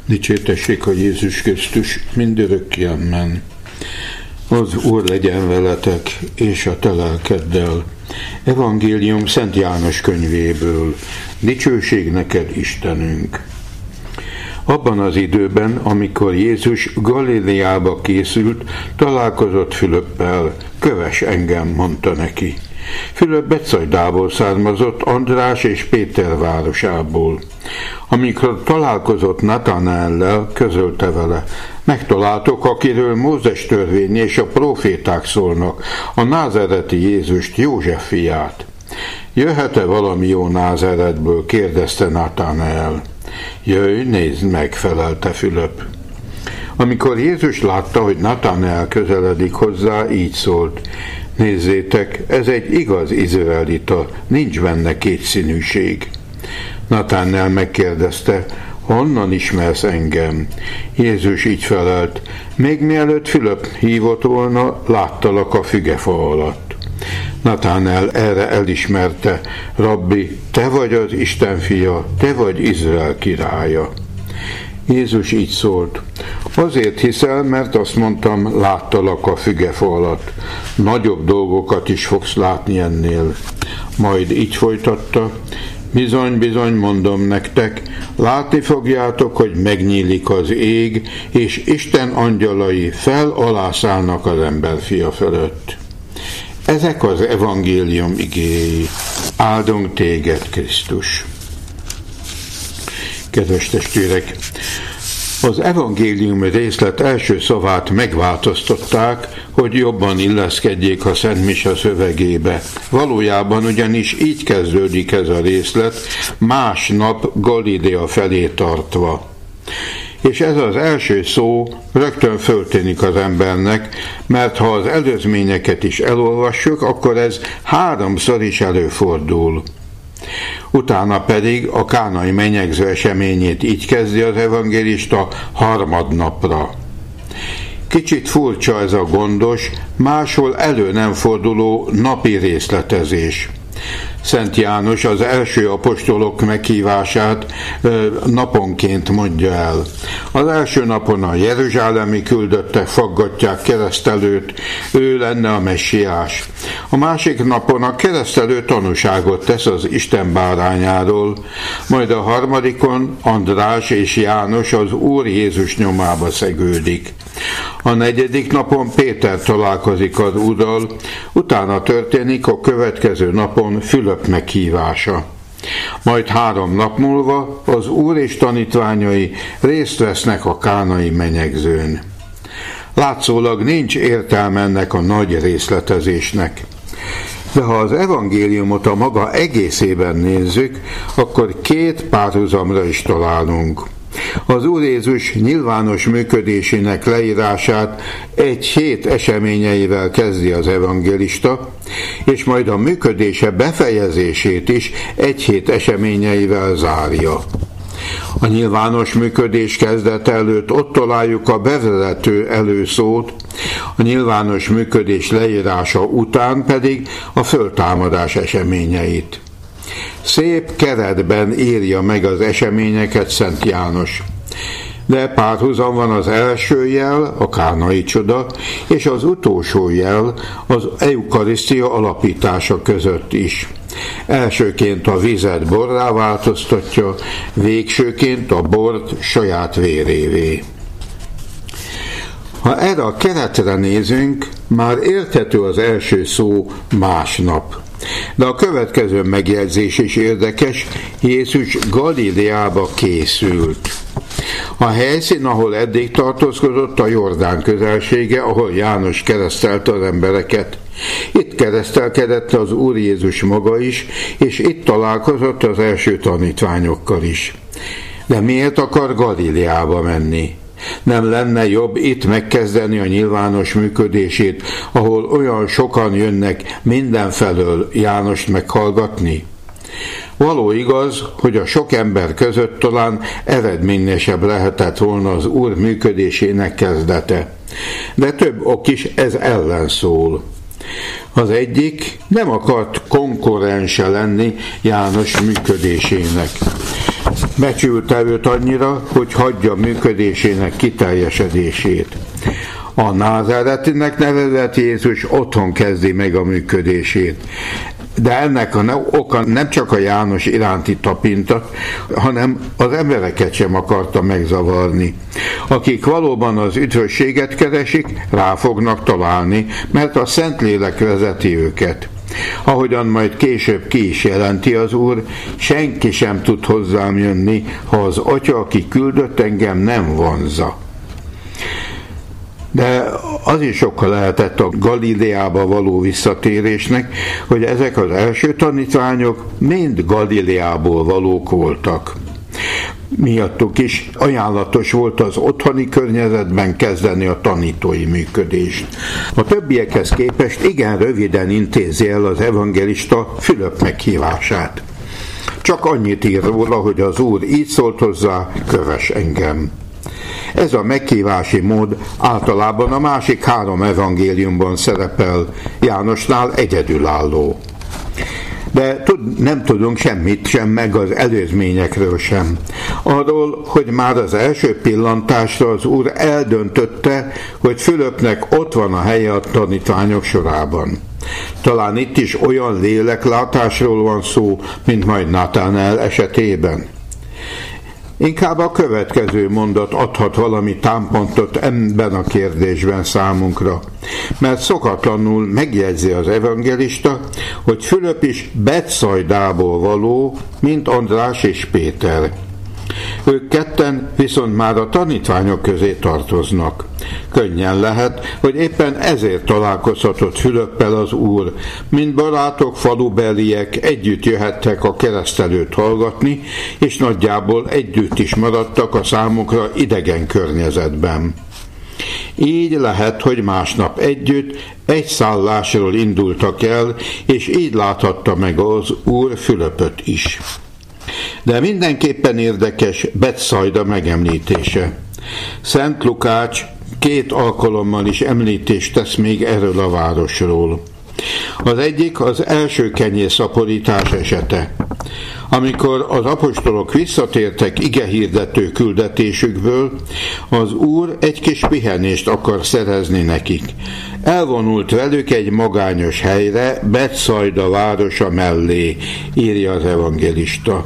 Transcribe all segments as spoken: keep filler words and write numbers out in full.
Dicsértessék a Jézus Krisztus mindörökké, amen. Az Úr legyen veletek, és a te lelkeddel. Evangélium Szent János könyvéből. Dicsőség neked, Istenünk! Abban az időben, amikor Jézus Galileába készült, találkozott Fülöppel. Kövess engem, mondta neki. Fülöp Betszajdából származott, András és Péter városából. Amikor találkozott Natanaellel, közölte vele: megtaláltok, akiről Mózes törvény és a próféták szólnak, a názáreti Jézust, József fiát. Jöhet-e valami jó Názáretből? kérdezte Natanael. Jöjj, nézd meg, felelte Fülöp. Amikor Jézus látta, hogy Natanael közeledik hozzá, így szólt: nézzétek, ez egy igaz izraelita, nincs benne kétszínűség. Natanael megkérdezte: honnan ismersz engem? Jézus így felelt: még mielőtt Fülöp hívott volna, láttalak a fügefa alatt. Natanael erre elismerte: rabbi, te vagy az Isten fia, te vagy Izrael királya. Jézus így szólt: azért hiszel, mert azt mondtam, láttalak a fügefa alatt. Nagyobb dolgokat is fogsz látni ennél. Majd így folytatta: bizony, bizony, mondom nektek, látni fogjátok, hogy megnyílik az ég, és Isten angyalai fel-alá szállnak az emberfia fölött. Ezek az evangélium igéi. Áldunk téged, Krisztus! Kedves testvérek! Az evangélium részlet első szavát megváltoztatták, hogy jobban illeszkedjék a Szent Mise szövegébe. Valójában ugyanis így kezdődik ez a részlet, másnap Galilea felé tartva. És ez az első szó rögtön föltűnik az embernek, mert ha az előzményeket is elolvassuk, akkor ez háromszor is előfordul. Utána pedig a kánai menyegző eseményét így kezdi az evangélista harmadnapra. Kicsit furcsa ez a gondos, máshol elő nem forduló napi részletezés. Szent János az első apostolok meghívását naponként mondja el. Az első napon a jeruzsálemi küldöttek faggatják keresztelőt, ő lenne a messiás. A másik napon a keresztelő tanúságot tesz az Isten bárányáról, majd a harmadikon András és János az Úr Jézus nyomába szegődik. A negyedik napon Péter találkozik az Úrral, utána történik a következő napon Fülöp meghívása. Majd három nap múlva az Úr és tanítványai részt vesznek a kánai menyegzőn. Látszólag nincs értelme ennek a nagy részletezésnek. De ha az evangéliumot a maga egészében nézzük, akkor két párhuzamra is találunk. Az Úr Jézus nyilvános működésének leírását egy hét eseményeivel kezdi az evangélista, és majd a működése befejezését is egy hét eseményeivel zárja. A nyilvános működés kezdete előtt ott találjuk a bevezető előszót, a nyilvános működés leírása után pedig a föltámadás eseményeit. Szép keretben írja meg az eseményeket Szent János. De párhuzam van az első jel, a kánai csoda, és az utolsó jel, az eukarisztia alapítása között is. Elsőként a vizet borrá változtatja, végsőként a bort saját vérévé. Ha erre a keretre nézünk, már érthető az első szó másnap. De a következő megjegyzés is érdekes, Jézus Galileába készült. A helyszín, ahol eddig tartózkodott, a Jordán közelsége, ahol János keresztelte az embereket. Itt keresztelkedett az Úr Jézus maga is, és itt találkozott az első tanítványokkal is. De miért akar Galileába menni? Nem lenne jobb itt megkezdeni a nyilvános működését, ahol olyan sokan jönnek mindenfelől Jánost meghallgatni? Való igaz, hogy a sok ember között talán eredményesebb lehetett volna az Úr működésének kezdete. De több ok is ez ellen szól. Az egyik, nem akart konkurense lenni János működésének. Becsülte őt annyira, hogy hagyja működésének kiteljesedését. A názáretinek nevezett Jézus otthon kezdi meg a működését. De ennek a oka nem csak a János iránti tapintat, hanem az embereket sem akarta megzavarni. Akik valóban az üdvösséget keresik, rá fognak találni, mert a Szentlélek vezeti őket. Ahogyan majd később ki is jelenti az Úr, senki sem tud hozzám jönni, ha az Atya, aki küldött engem, nem vonzza. De az is oka lehetett a Galileába való visszatérésnek, hogy ezek az első tanítványok mind Galileából valók voltak. Miattuk is ajánlatos volt az otthoni környezetben kezdeni a tanítói működést. A többiekhez képest igen röviden intézi el az evangelista Fülöp meghívását. Csak annyit ír róla, hogy az Úr így szólt hozzá: kövess engem. Ez a meghívási mód általában a másik három evangéliumban szerepel, Jánosnál egyedülálló. De tud, nem tudunk semmit sem meg az előzményekről sem. Arról, hogy már az első pillantásra az Úr eldöntötte, hogy Fülöpnek ott van a helye a tanítványok sorában. Talán itt is olyan léleklátásról van szó, mint majd Natanael esetében. Inkább a következő mondat adhat valami támpontot ebben a kérdésben számunkra, mert szokatlanul megjegyzi az evangelista, hogy Fülöp is Betszajdából való, mint András és Péter. Ők ketten viszont már a tanítványok közé tartoznak. Könnyen lehet, hogy éppen ezért találkozhatott Fülöppel az Úr, mint barátok, falubeliek együtt jöhettek a keresztelőt hallgatni, és nagyjából együtt is maradtak a számukra idegen környezetben. Így lehet, hogy másnap együtt egy szállásról indultak el, és így láthatta meg az Úr Fülöpöt is. De mindenképpen érdekes Betszajda megemlítése. Szent Lukács két alkalommal is említést tesz még erről a városról. Az egyik az első kenyérszaporítás esete. Amikor az apostolok visszatértek igehirdető küldetésükből, az Úr egy kis pihenést akar szerezni nekik. Elvonult velük egy magányos helyre, Betszajda városa mellé, írja az evangelista.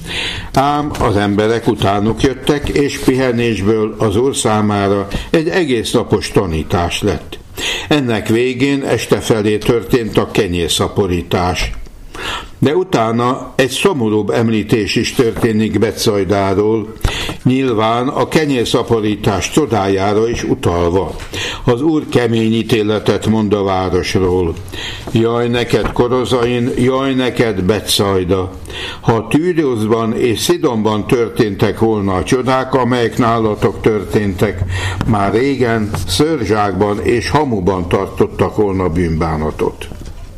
Ám az emberek utánuk jöttek, és pihenésből az Úr számára egy egész napos tanítás lett. Ennek végén este felé történt a kenyérszaporítás. De utána egy szomorúbb említés is történik Betszajdáról, nyilván a kenyérszaporítás csodájára is utalva. Az Úr kemény ítéletet mond a városról. Jaj neked, Korozain, jaj neked, Betszajda! Ha Tűroszban és Szidonban történtek volna a csodák, amelyek nálatok történtek, már régen szörzsákban és hamuban tartottak volna bűnbánatot.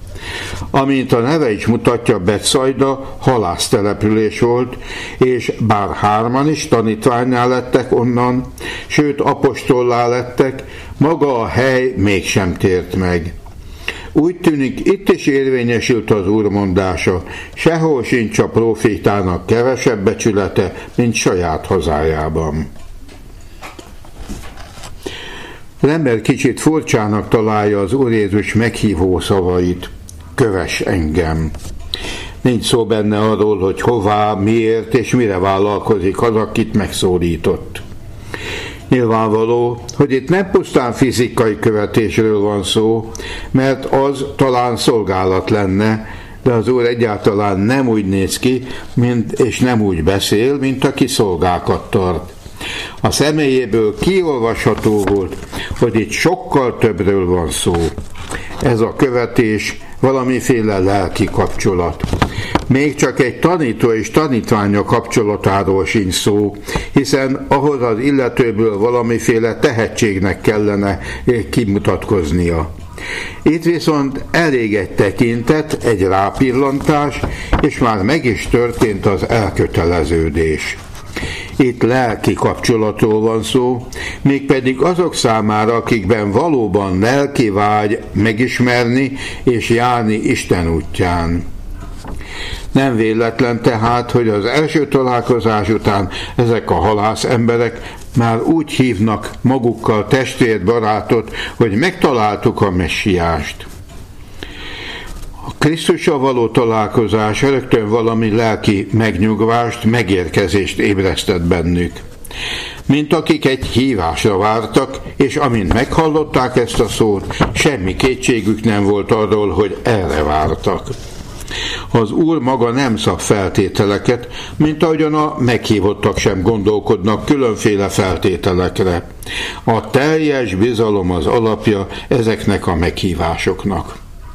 Amint a neve is mutatja, Betszajda halásztelepülés volt, és bár hárman is tanítványnál lettek onnan, sőt apostollá lettek, maga a hely mégsem tért meg. Úgy tűnik, itt is érvényesült az Úr mondása, sehol sincs a prófétának kevesebb becsülete, mint saját hazájában. Az ember kicsit furcsának találja az Úr Jézus meghívó szavait. Kövess engem. Nincs szó benne arról, hogy hová, miért és mire vállalkozik az, akit megszólított. Nyilvánvaló, hogy itt nem pusztán fizikai követésről van szó, mert az talán szolgálat lenne, de az Úr egyáltalán nem úgy néz ki, mint, és nem úgy beszél, mint aki szolgákat tart. A személyéből kiolvasható volt, hogy itt sokkal többről van szó. Ez a követés valamiféle lelki kapcsolat. Még csak egy tanító és tanítványa kapcsolatáról sincs szó, hiszen ahhoz az illetőből valamiféle tehetségnek kellene kimutatkoznia. Itt viszont elég egy tekintet, egy rápillantás, és már meg is történt az elköteleződés. Itt lelki kapcsolatról van szó, mégpedig azok számára, akikben valóban lelki vágy megismerni és járni Isten útján. Nem véletlen tehát, hogy az első találkozás után ezek a halász emberek már úgy hívnak magukkal testvérbarátot, hogy megtaláltuk a messiást. A Krisztussal való találkozás rögtön valami lelki megnyugvást, megérkezést ébresztett bennük. Mint akik egy hívásra vártak, és amint meghallották ezt a szót, semmi kétségük nem volt arról, hogy erre vártak. Az Úr maga nem szab feltételeket, mint ahogyan a meghívottak sem gondolkodnak különféle feltételekre. A teljes bizalom az alapja ezeknek a meghívásoknak.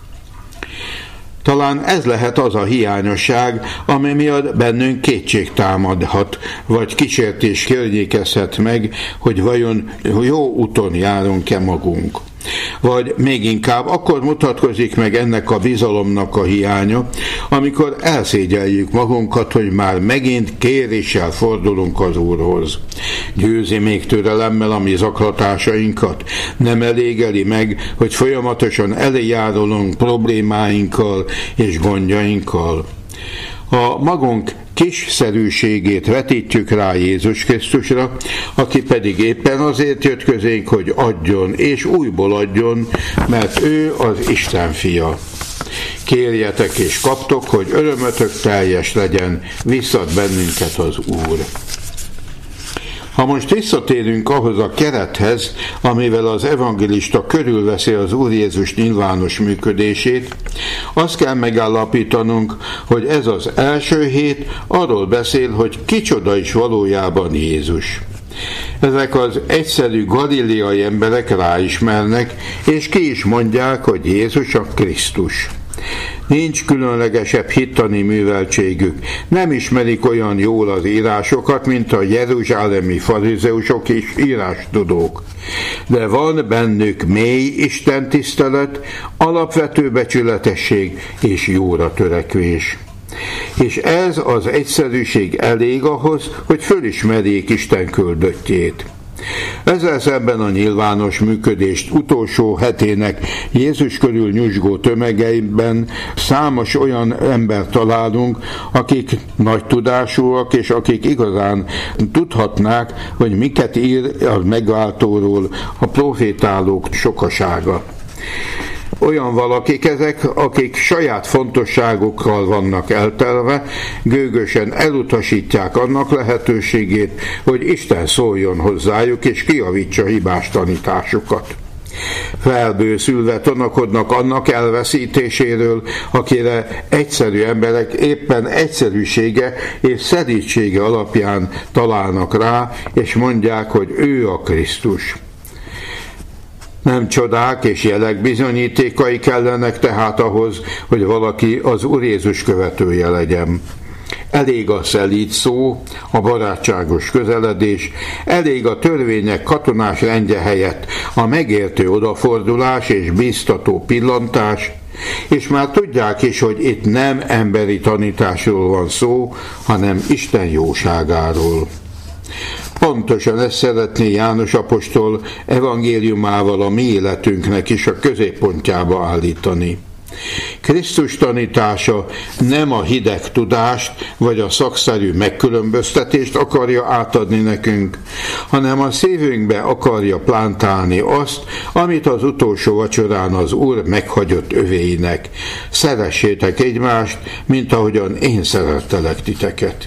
Talán ez lehet az a hiányosság, ami miatt bennünk kétség támadhat, vagy kísértés környékezhet meg, hogy vajon jó úton járunk-e magunk. Vagy még inkább akkor mutatkozik meg ennek a bizalomnak a hiánya, amikor elszégyeljük magunkat, hogy már megint kéréssel fordulunk az Úrhoz. Győzi még türelemmel a mi zaklatásainkat, nem elégeli meg, hogy folyamatosan eljárulunk problémáinkkal és gondjainkkal. A magunk kisszerűségét vetítjük rá Jézus Krisztusra, aki pedig éppen azért jött közénk, hogy adjon, és újból adjon, mert ő az Isten fia. Kérjetek és kaptok, hogy örömötök teljes legyen, visszad bennünket az Úr. Ha most visszatérünk ahhoz a kerethez, amivel az evangélista körülveszi az Úr Jézus nyilvános működését, azt kell megállapítanunk, hogy ez az első hét arról beszél, hogy kicsoda is valójában Jézus. Ezek az egyszerű galileai emberek ráismernek, és ki is mondják, hogy Jézus a Krisztus. Nincs különlegesebb hittani műveltségük, nem ismerik olyan jól az írásokat, mint a jeruzsálemi farizeusok és írástudók. De van bennük mély istentisztelet, alapvető becsületesség és jóra törekvés. És ez az egyszerűség elég ahhoz, hogy fölismerjék Isten küldöttjét. Ezzel szemben a nyilvános működést utolsó hetének Jézus körül nyuzsgó tömegeiben számos olyan embert találunk, akik nagy tudásúak, és akik igazán tudhatnák, hogy miket ír a megváltóról a profétálók sokasága. Olyan valakik ezek, akik saját fontosságokkal vannak eltelve, gőgösen elutasítják annak lehetőségét, hogy Isten szóljon hozzájuk és kijavítsa hibás tanításukat. Felbőszülve tanakodnak annak elveszítéséről, akire egyszerű emberek éppen egyszerűsége és szerítsége alapján találnak rá, és mondják, hogy ő a Krisztus. Nem csodák és jelek bizonyítékai kellenek tehát ahhoz, hogy valaki az Úr Jézus követője legyen. Elég a szelíd szó, a barátságos közeledés, elég a törvények katonás rendje helyett a megértő odafordulás és bíztató pillantás, és már tudják is, hogy itt nem emberi tanításról van szó, hanem Isten jóságáról. Pontosan ezt szeretné János apostol evangéliumával a mi életünknek is a középpontjába állítani. Krisztus tanítása nem a hideg tudást vagy a szakszerű megkülönböztetést akarja átadni nekünk, hanem a szívünkbe akarja plántálni azt, amit az utolsó vacsorán az Úr meghagyott övéinek. Szeressétek egymást, mint ahogyan én szerettelek titeket.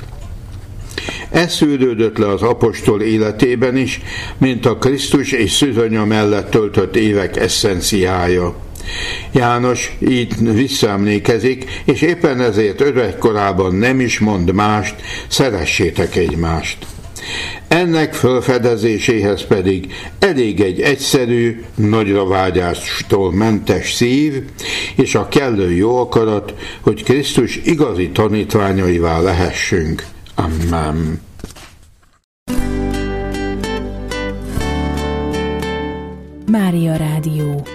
Ez szűrődött le az apostol életében is, mint a Krisztus és szűzanya mellett töltött évek eszenciája. János így visszaemlékezik, és éppen ezért öregkorában nem is mond mást, szeressétek egymást. Ennek felfedezéséhez pedig elég egy egyszerű, nagyra vágyástól mentes szív, és a kellő jó akarat, hogy Krisztus igazi tanítványaivá lehessünk. Amen. Mária Rádió.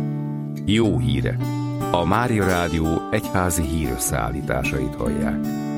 Jó hírek! A Mária Rádió egyházi hírösszeállításait hallják.